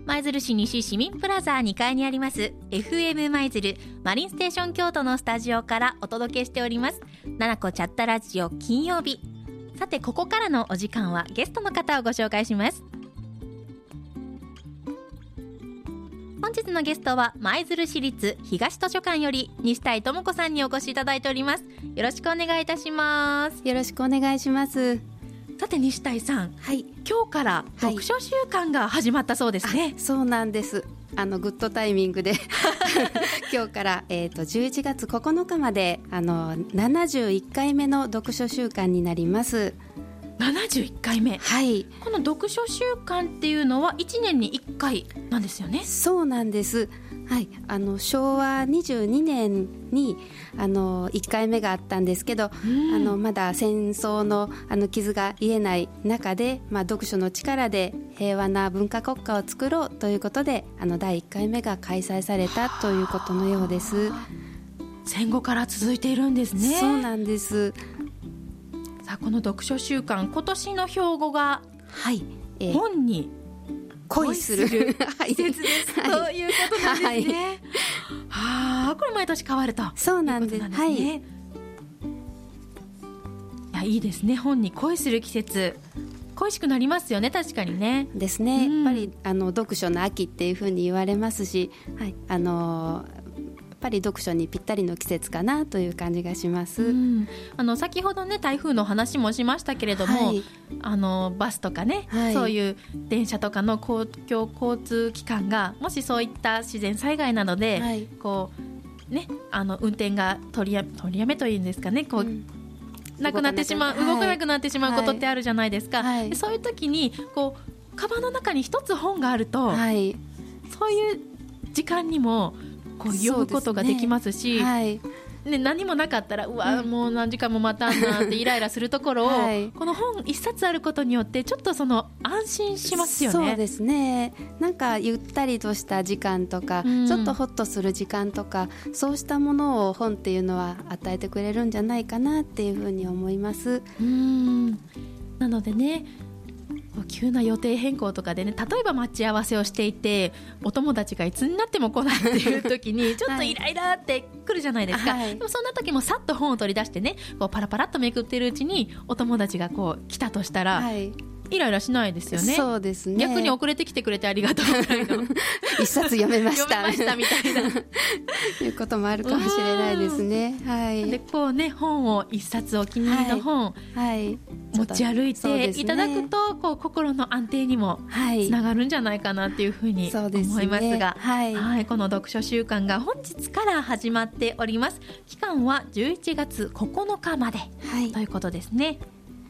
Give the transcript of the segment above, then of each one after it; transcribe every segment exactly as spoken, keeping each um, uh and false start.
舞鶴市西市民プラザにかいにあります エフエム 舞鶴マリンステーション京都のスタジオからお届けしておりますななこチャットラジオ金曜日。さてここからのお時間はゲストの方をご紹介します。本日のゲストは舞鶴市立東図書館より西谷智子さんにお越しいただいております。よろしくお願いいたします。 よろしくお願いします。 さて西谷さん、 はい、 今日から読書週間が始まったそうですね。 はい、そうなんです。あのグッドタイミングで今日から、えー、とじゅういちがつここのかまであのななじゅういっかいめの読書週間になります。 ななじゅういっかいめ、 はい、 この読書週間っていうのはいちねんにいっかいなんですよね。 そうなんです、はい、あのしょうわにじゅうにねんにあのいっかいめがあったんですけど、うん、あのまだ戦争 の, あの傷が癒えない中で、まあ、読書の力で平和な文化国家を作ろうということであのだいいっかいめが開催されたということのようです。 戦後から続いているんですね。 そうなんです。 さあこの読書週間今年の標語が、 はいえー、 本に恋する季節です、はい、ということなんですね、はい、はあこれ毎年変わるとそうなんです。 いうことなんですね、はい、いやいいですね。本に恋する季節恋しくなりますよね。確かにね。 ですね、 うん、 やっぱりあの読書の秋っていうふうに言われますし、はい、あのやっぱり読書にぴったりの季節かなという感じがします、うん、 あの先ほどね台風の話もしましたけれども、はい、あのバスとかね、はい、そういう電車とかの公共交通機関がもしそういった自然災害などで、はい、こうね、あの運転が取りや、取りやめというんですかねこう、うん、なくなってしまう動かなくなってしまうことってあるじゃないですか、はい、そういう時にこうカバンの中に一つ本があると、はい、そういう時間にもこう読むことができますし、ねはいね、何もなかったらうわ、うん、もう何時間も待たんなってイライラするところを、はい、この本一冊あることによってちょっとその安心しますよね。 そうですね。なんかゆったりとした時間とか、うん、ちょっとホッとする時間とかそうしたものを本っていうのは与えてくれるんじゃないかなっていうふうに思います。 うーんなのでね急な予定変更とかでね例えば待ち合わせをしていてお友達がいつになっても来ないっていう時にちょっとイライラってくるじゃないですか、はい、でもそんな時もさっと本を取り出してねこうパラパラっとめくってるうちにお友達がこう来たとしたら、はいイライラしないですよね。 そうですね。 逆に遅れてきてくれてありがとうぐらいの一冊読めました読めましたみたいないうこともあるかもしれないですね、はい、 でこうね本を一冊お気に入りの本、はいはい、持ち歩いていただくと、ね、こう心の安定にもつながるんじゃないかなっていうふうに思いますが、はいはい、この読書週間が本日から始まっております。期間はじゅういちがつここのかまで、はい、ということですね。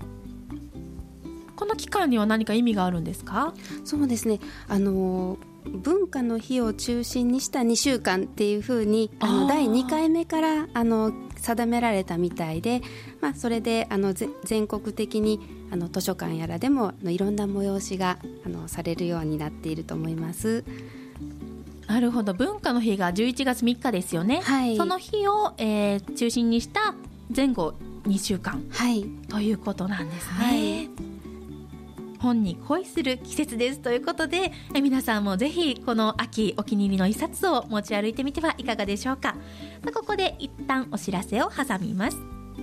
この期間には何か意味があるんですか？ そうですね、あの文化の日を中心にしたにしゅうかんっていうふうにあのだいにかいめからあの定められたみたいで、まあ、それであの全国的にあの図書館やらでもあのいろんな催しがあのされるようになっていると思います。 なるほど。文化の日がじゅういちがつみっかですよね、はい、その日を、えー、中心にした前後にしゅうかん、はい、ということなんですね、はい本に恋する季節ですということでえ皆さんもぜひこの秋お気に入りの一冊を持ち歩いてみてはいかがでしょうか。ここで一旦お知らせを挟みます。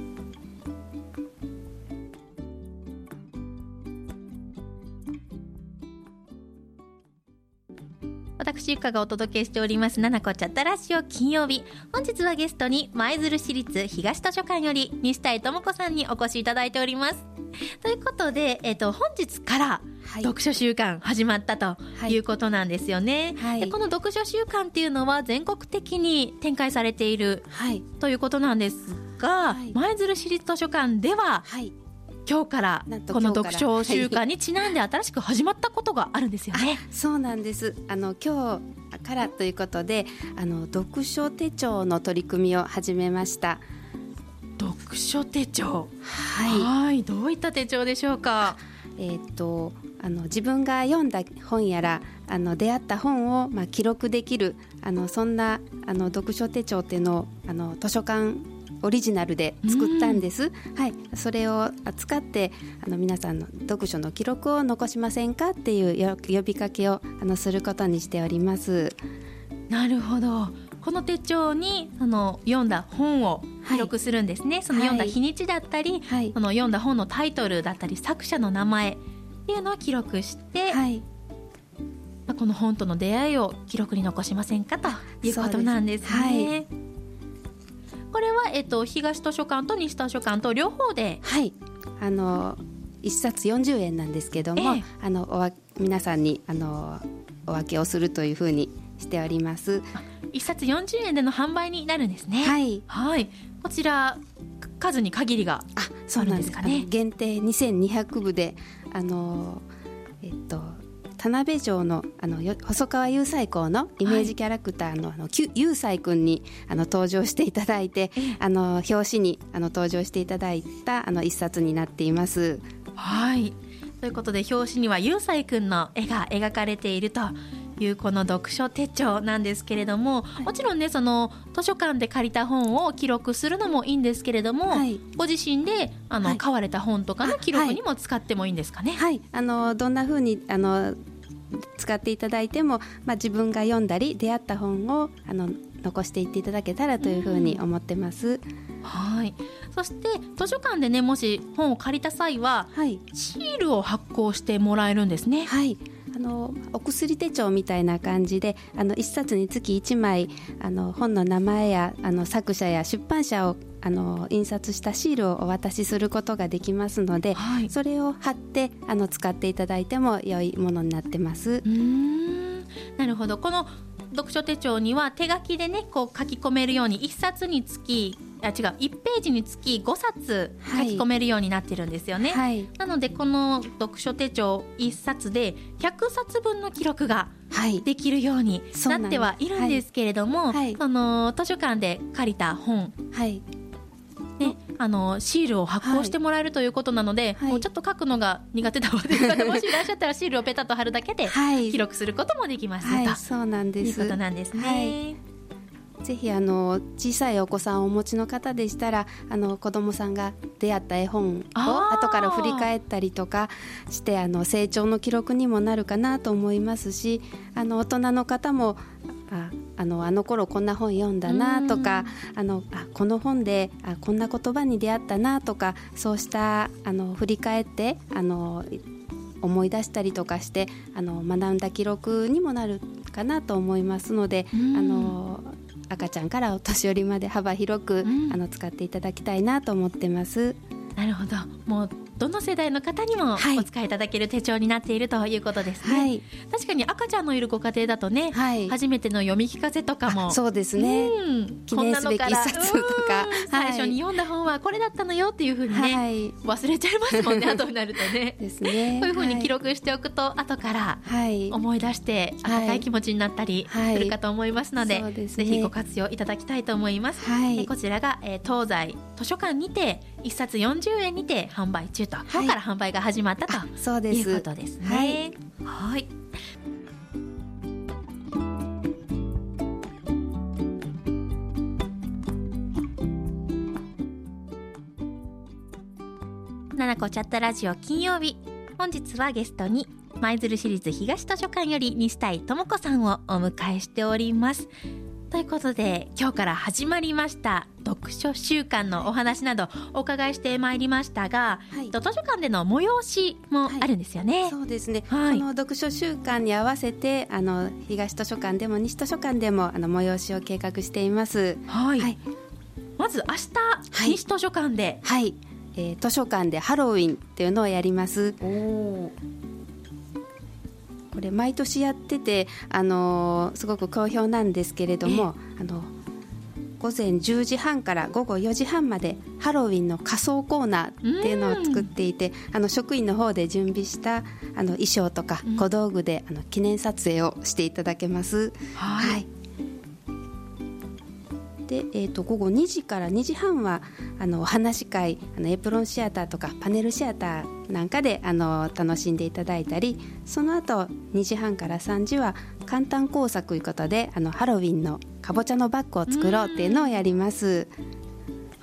私ゆかがお届けしておりますななこチャットラジオ金曜日。本日はゲストに舞鶴市立東図書館より西谷智子さんにお越しいただいております。ということで、えーと、本日から読書週間始まったということなんですよね、はい、でこの読書週間っていうのは全国的に展開されている、はい、ということなんですが、はい、舞鶴市立図書館では、はい、今日からこの読書週間にちなんで新しく始まったことがあるんですよね。 そうなんです。あの今日からということであの読書手帳の取り組みを始めました。 読書手帳、 はい、 はいどういった手帳でしょうか？ えー、とあの自分が読んだ本やらあの出会った本を、まあ、記録できるあのそんなあの読書手帳っていうのをあの図書館オリジナルで作ったんです、はい、それを使ってあの皆さんの読書の記録を残しませんかっていう呼びかけをあのすることにしております。 なるほど。この手帳にその読んだ本を記録するんですね、はい、その読んだ日にちだったり、はい、その読んだ本のタイトルだったり作者の名前っていうのを記録して、はい、この本との出会いを記録に残しませんかということなんですね。はい、これは、えっと、東図書館と西図書館と両方で、 はい、あのいっさつよんじゅうえんなんですけども、ええ、あのおわ皆さんにあのお分けをするというふうにしております。 いっさつよんじゅうえんでの販売になるんですね。 はい、 はい、こちら数に限りがあるんですかね。 限定にせんにひゃくぶであの、えっと、田辺城 の, あの細川雄斎公のイメージキャラクター の,、はい、あの雄斎君にあの登場していただいて、あの表紙にあの登場していただいたあの一冊になっています。 はい、ということで表紙には雄斎君の絵が描かれているというこの読書手帳なんですけれども、はい、もちろんねその図書館で借りた本を記録するのもいいんですけれども、はい、ご自身であの、はい、買われた本とかの記録にも使ってもいいんですかね。 はい、あのどんな風にあの使っていただいても、まあ、自分が読んだり出会った本をあの残していっていただけたらというふうに思ってます。 はい、そして図書館でねもし本を借りた際は、はい、シールを発行してもらえるんですね。 はい、あのお薬手帳みたいな感じであのいっさつにつきいちまいあの本の名前やあの作者や出版社をあの印刷したシールをお渡しすることができますので、はい、それを貼ってあの使っていただいても良いものになってます。 うーん、なるほど。この読書手帳には手書きでねこう書き込めるようにいっさつにつきあ違ういちページにつきごさつ書き込めるようになってるんですよね。はい、なのでこの読書手帳いっさつでひゃくさつぶんの記録ができるようになってはいるんですけれども、はいはい、その図書館で借りた本、はいね、あのシールを発行してもらえるということなので、はい、もうちょっと書くのが苦手な方もしいらっしゃったらシールをペタッと貼るだけで記録することもできます、はい、とそうなんですいうことなんですね。はい、 ぜひあの小さいお子さんをお持ちの方でしたらあの子どもさんが出会った絵本を後から振り返ったりとかしてあの成長の記録にもなるかなと思いますし、あの大人の方もああのあの頃こんな本読んだなとか、あのあこの本であこんな言葉に出会ったなとか、そうしたあの振り返ってあの思い出したりとかしてあの学んだ記録にもなるかなと思いますので、あの赤ちゃんからお年寄りまで幅広く、うん、あの使っていただきたいなと思ってます。 なるほど。もうどの世代の方にもお使いいただける手帳になっているということですね。はい、確かに赤ちゃんのいるご家庭だとね、はい、初めての読み聞かせとかもそうですね、うん、 記念すべき一冊とか最初に読んだ本はこれだったのよっていうふうにね、はい、忘れちゃいますもんね後になるとねですね。 こういうふうに記録しておくと後から思い出して温かい気持ちになったりするかと思いますので、はいはい、ぜひご活用いただきたいと思います。はい、こちらが、えー、東西図書館にていっさつよんじゅうえんにて販売中と、はい、今日から販売が始まったとそうですいうことですね。はい、はい、ななこチャットラジオ金曜日、本日はゲストに舞鶴市立東図書館より西谷智子さんをお迎えしております。ということで今日から始まりました読書週間のお話などお伺いしてまいりましたが、はい、図書館での催しもあるんですよね。 はい、そうですね、はい、この読書週間に合わせてあの東図書館でも西図書館でもあの催しを計画しています。 はいはい、まず明日、はい、西図書館で、 はいえー、図書館でハロウィンっていうのをやります。おこれ毎年やってて、あのー、すごく好評なんですけれども、あの午前じゅうじはんから午後よじはんまでハロウィンの仮装コーナーっていうのを作っていて、あの職員の方で準備したあの衣装とか小道具であの記念撮影をしていただけます。はい、はいでえー、と午後にじからにじはんはあのお話し会、あのエプロンシアターとかパネルシアターなんかであの楽しんでいただいたり、その後にじはんからさんじは簡単工作ということであのハロウィンのかぼちゃのバッグを作ろうっていうのをやります。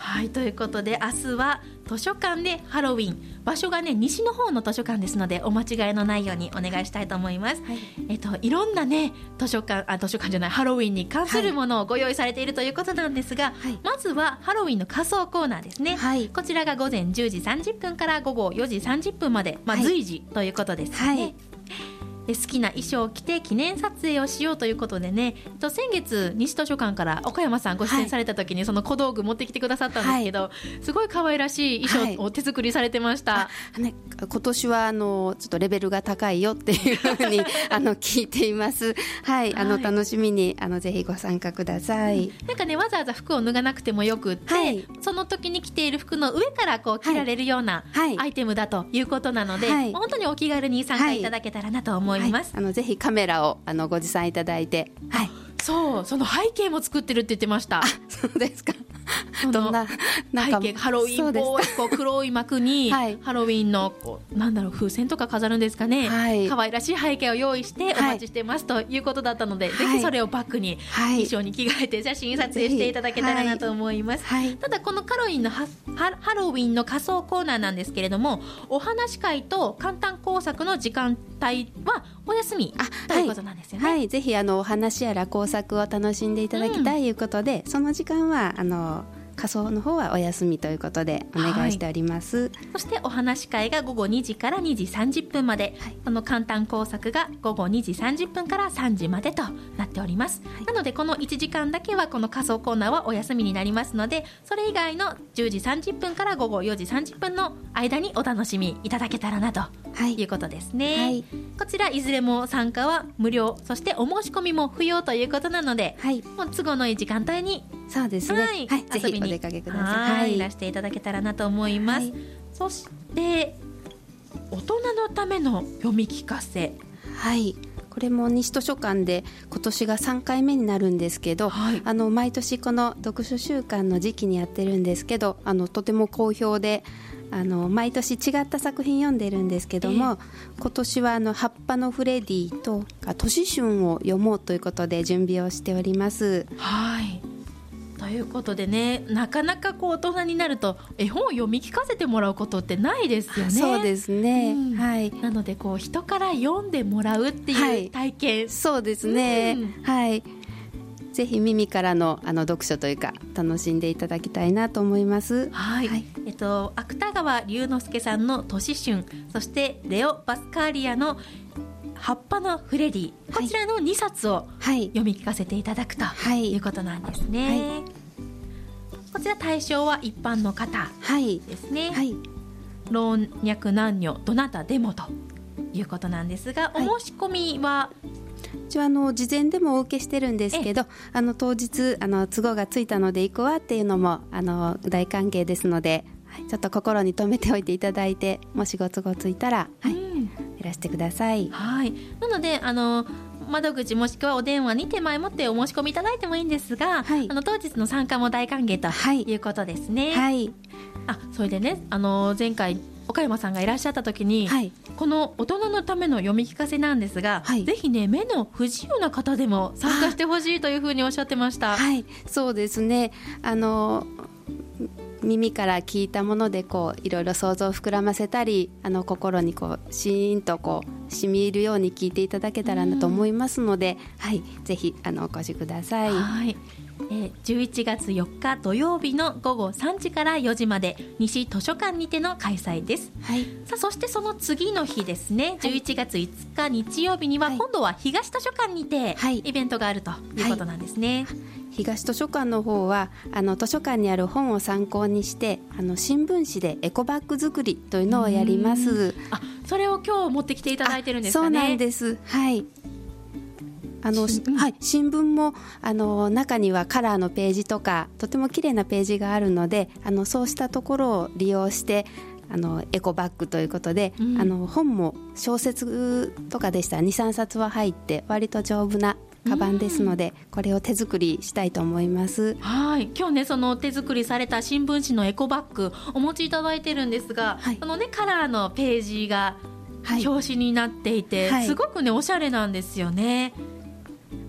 はい、ということで明日は図書館でハロウィン、場所がね西の方の図書館ですのでお間違いのないようにお願いしたいと思います。はい、えっと、いろんなね図書館あ図書館じゃないハロウィンに関するものをご用意されているということなんですが、はい、まずはハロウィンの仮装コーナーですね。はい、こちらがごぜんじゅうじさんじゅっぷんから午後よじさんじゅっぷんまで、まあ、随時ということですね。はいはい、で好きな衣装を着て記念撮影をしようということでね、と先月西図書館から岡山さんご出演された時にその小道具持ってきてくださったんですけど、はい、すごい可愛らしい衣装を手作りされてました。はい、 ね、今年はあのちょっとレベルが高いよっていうふうにあの聞いています。はい、あの楽しみにあのぜひご参加ください。 なんかねわざわざ服を脱がなくてもよくって、はい、その時に着ている服の上からこう着られるようなアイテムだということなので、はい、本当にお気軽に参加いただけたらなと思います。 はい、あのぜひカメラをあのご持参いただいて、はい、 そうその背景も作ってるって言ってました。 あ、そうですか。 どんな背景ハロウィンっぽいこう黒い幕にハロウィンのこうなんだろう風船とか飾るんですかね、はい、可愛らしい背景を用意してお待ちしてますということだったので、はい、ぜひそれをバックに衣装に着替えて写真撮影していただけたらなと思います。はい、ただこのハロウィンのハロウィンの仮装コーナーなんですけれども、お話会と簡単工作の時間帯はお休みということなんですよね。 はいはい、ぜひあのお話やら工作を楽しんでいただきたいということで、うん、その時間はあの仮装の方はお休みということでお願いしております。はい、 そしてお話会が午後にじからにじさんじゅっぷんまで、はい、この簡単工作が午後にじさんじゅっぷんからさんじまでとなっております。はい、なのでこのいちじかんだけはこの仮装コーナーはお休みになりますので、それ以外のじゅうじさんじゅっぷんから午後よじさんじゅっぷんの間にお楽しみいただけたらなということですね。はい、こちらいずれも参加は無料、そしてお申し込みも不要ということなので、はい、もう都合のいい時間帯にそうですね、はいはい、ぜひお出かけください。 はい、いらしていただけたらなと思います。はい、そして大人のための読み聞かせ、 はい、これも西図書館で今年がさんかいめになるんですけど、はい、あの毎年この読書週間の時期にやってるんですけど、あのとても好評で、あの毎年違った作品読んでるんですけども、えー、今年はあの葉っぱのフレディと都市春を読もうということで準備をしております。 はい、ということでね、なかなかこう大人になると絵本を読み聞かせてもらうことってないですよね。 そうですね、うん、 はい、なのでこう人から読んでもらうっていう体験、はい、 そうですね、うん、はい、ぜひ耳からのあの読書というか楽しんでいただきたいなと思います。 はい、はい、えっと、芥川龍之介さんの都市春、そしてレオ・バスカーリアの葉っぱのフレディ、こちらのにさつを読み聞かせていただくということなんですね。はいはい、こちら対象は一般の方ですね。はいはい、老若男女どなたでもということなんですが、はい、お申し込みは一応あの事前でもお受けしてるんですけど、あの当日あの都合がついたので行くわっていうのもあの大歓迎ですので、はい、ちょっと心に留めておいていただいて、もしご都合ついたら、はい、いらしてください。 はい、なのであの窓口もしくはお電話に手前もってお申し込みいただいてもいいんですが、はい、あの当日の参加も大歓迎ということですね。はい、あ、それでね、あの前回岡山さんがいらっしゃった時に、はい、この大人のための読み聞かせなんですが、はい、ぜひね目の不自由な方でも参加してほしいというふうにおっしゃってました。 はい、そうですね、あの耳から聞いたものでこういろいろ想像を膨らませたり、あの心にこうシーンとこう染み入るように聞いていただけたらなと思いますので、はい、ぜひあのお越しください。 はい、えー、じゅういちがつよっか土曜日の午後さんじからよじまで西図書館にての開催です。はい、さあそしてその次の日ですね、じゅういちがついつか日曜日には今度は東図書館にてイベントがあるということなんですね。はいはい、 東図書館の方はあの図書館にある本を参考にしてあの新聞紙でエコバッグ作りというのをやります。 あ、それを今日持ってきていただいてるんですかね。 そうなんです。はい、あの、はい、新聞もあの中にはカラーのページとかとても綺麗なページがあるので、あのそうしたところを利用してあのエコバッグということで、うん、あの本も小説とかでしたら にさんさつは入って割と丈夫なカバンですので、これを手作りしたいと思います。 はい、今日ねその手作りされた新聞紙のエコバッグお持ちいただいてるんですが、はい、そのねカラーのページが表紙になっていて、はい、すごくねおしゃれなんですよね。 はい、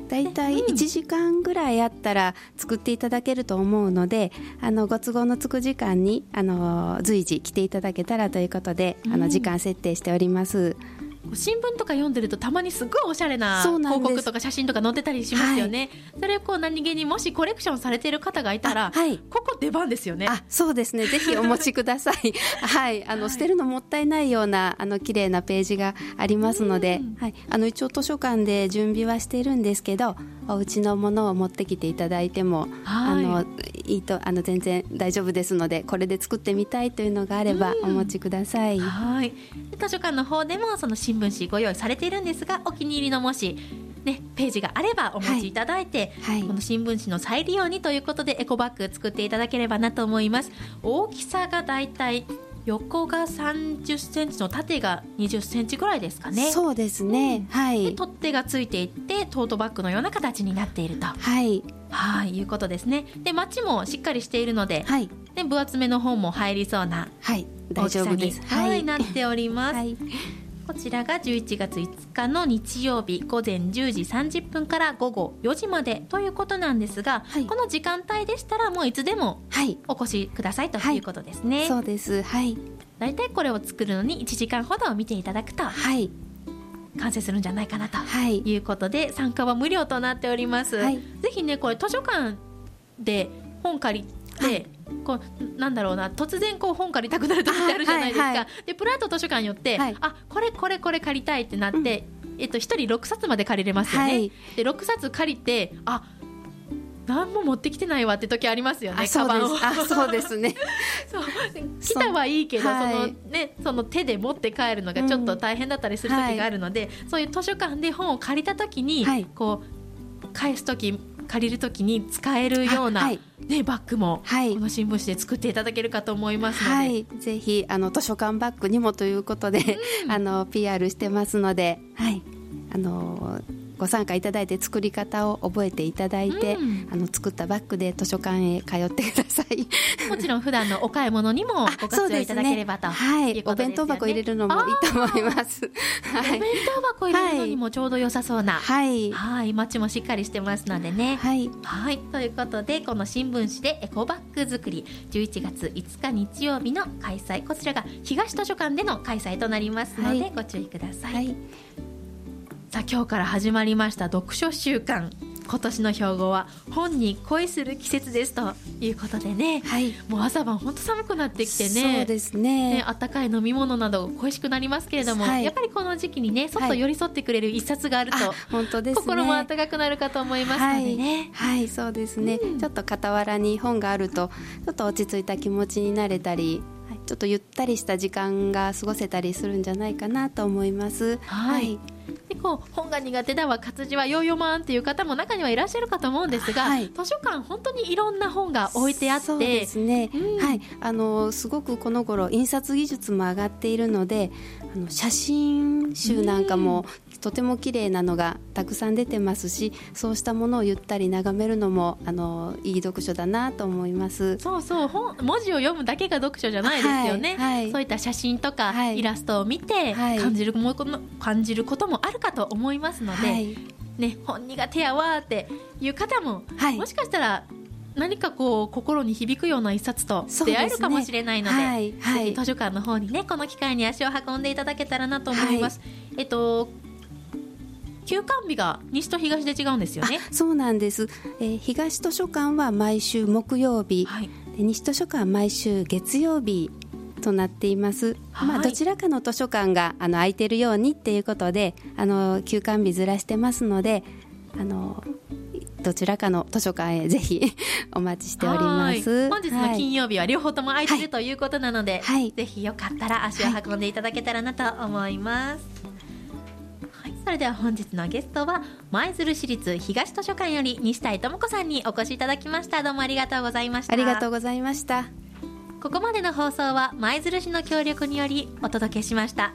だいたいいちじかんぐらいあったら作っていただけると思うので、あのご都合のつく時間にあの随時来ていただけたらということで、あの時間設定しております。 新聞とか読んでるとたまにすごいおしゃれな広告とか写真とか載ってたりしますよね、はい、それをこう何気にもしコレクションされている方がいたら、はい、ここ出番ですよね。 あ、そうですね、ぜひお持ちくださいはい、あの、はい、捨てるのもったいないようなあの綺麗なページがありますので、はい、あの一応図書館で準備はしているんですけど、お家のものを持ってきていただいても、はい、あのいいとあの全然大丈夫ですので、これで作ってみたいというのがあればお持ちください。 はい、図書館の方でもその新聞紙ご用意されているんですが、お気に入りのもし、ね、ページがあればお持ちいただいて、はいはい、この新聞紙の再利用にということでエコバッグ作っていただければなと思います。大きさがだいたい横がさんじゅっセンチの縦がにじゅっセンチぐらいですかね。 そうですね、はい、 で取っ手がついていってトートバッグのような形になっていると、 はいはい、いうことですね。でマチもしっかりしているので、はい、で分厚めの本も入りそうな大きさに、はい、大丈夫です、はい、なっております、はい、こちらがじゅういちがついつかの日曜日午前じゅうじさんじゅっぷんから午後よじまでということなんですが、はい、この時間帯でしたらもういつでもお越しくださいということですね、 はい、そうです、はい、 だいたいこれを作るのにいちじかんほど見ていただくと、はい、完成するんじゃないかなということで、はい、参加は無料となっております、はい、ぜひねこれ図書館で本借りて、はい、こうなんだろうな、突然こう本借りたくなる時ってあるじゃないですか、はいはい、でプラッと図書館によって、はい、あこれこれこれ借りたいってなって、うんえっと、ひとりろくさつまで借りれますよね、はい、でろくさつ借りてあ何も持ってきてないわって時ありますよね、カバンを。 あ、そうですねそう来たはいいけどそ、はい、そのね、その手で持って帰るのがちょっと大変だったりする時があるので、うんはい、そういう図書館で本を借りた時に、はい、こう返す時借りる時に使えるような、はいね、バッグもこの新聞紙で作っていただけるかと思いますので、はい、 ぜひあの図書館バッグにもということで、うん、あの ピーアール してますので、はい、あのご参加いただいて作り方を覚えていただいて、うん、あの作ったバッグで図書館へ通ってくださいもちろん普段のお買い物にもご活用いただければと、ね、 はい、お弁当箱入れるのもいいと思います、 はい、お弁当箱入れるのにもちょうど良さそうな、はい、はい、街もしっかりしてますのでね、はい、はい、ということでこの新聞紙でエコバッグ作りじゅういちがついつか日曜日の開催、こちらが東図書館での開催となりますので、はい、ご注意ください、はい、さあ今日から始まりました読書週間、今年の標語は本に恋する季節ですということでね、はい、もう朝晩本当寒くなってきてね、 そうですね、 ね、温かい飲み物など恋しくなりますけれども、はい、やっぱりこの時期にねそっと寄り添ってくれる一冊があると、はい、本当ですね、心も温かくなるかと思いますのでね、 はい、はい、そうですね、うん、ちょっと傍らに本があるとちょっと落ち着いた気持ちになれたり、ちょっとゆったりした時間が過ごせたりするんじゃないかなと思います。はい、はい、 でこう本が苦手だわ、活字はよう読まんっていう方も中にはいらっしゃるかと思うんですが、はい、図書館本当にいろんな本が置いてあって、 そうですね、うん、はい、あのすごくこの頃印刷技術も上がっているので、あの写真集なんかもとても綺麗なのがたくさん出てますし、そうしたものをゆったり眺めるのもあのいい読書だなと思います。 そうそう、本文字を読むだけが読書じゃないですよね、はいはい、そういった写真とか、はい、イラストを見て感じるもの、感じることもあるかと思いますので、はいね、本苦手やわっていう方も、はい、もしかしたら何かこう心に響くような一冊と出会えるかもしれないの で, で、ね、はいはい、ぜひ図書館の方にねこの機会に足を運んでいただけたらなと思います、はい、えっと休館日が西と東で違うんですよね。 そうなんです、えー、東図書館は毎週木曜日、はい、で西図書館は毎週月曜日となっています、はい、まあ、どちらかの図書館があの空いているようにっていうことであの休館日ずらしてますので、あのどちらかの図書館へぜひお待ちしております。 本日の金曜日は両方とも空いている、はい、ということなので、はい、ぜひよかったら足を運んでいただけたらなと思います、はいはい、それでは本日のゲストは舞鶴市立東図書館より西谷智子さんにお越しいただきました。どうもありがとうございました。 ありがとうございました。 ここまでの放送は舞鶴市の協力によりお届けしました。